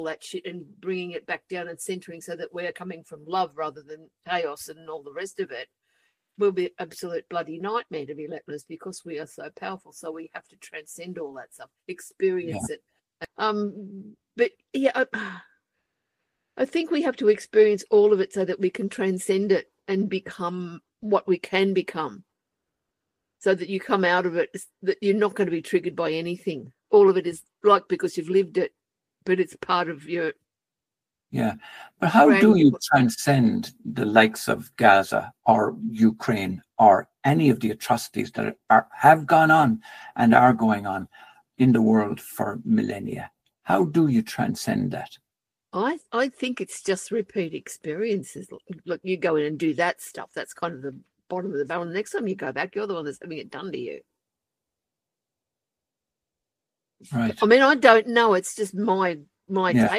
that shit and bringing it back down and centering so that we're coming from love rather than chaos and all the rest of it will be absolute bloody nightmare to be letless because we are so powerful. So we have to transcend all that stuff, experience it. But yeah, I think we have to experience all of it so that we can transcend it and become what we can become. So that you come out of it, that you're not going to be triggered by anything. All of it is like because you've lived it, but it's part of your. Yeah. But how do you transcend the likes of Gaza or Ukraine or any of the atrocities that have gone on and are going on in the world for millennia? How do you transcend that? I think it's just repeat experiences. Look, you go in and do that stuff. That's kind of the bottom of the barrel. The next time you go back, you're the one that's having it done to you. Right. I mean, I don't know. It's just my take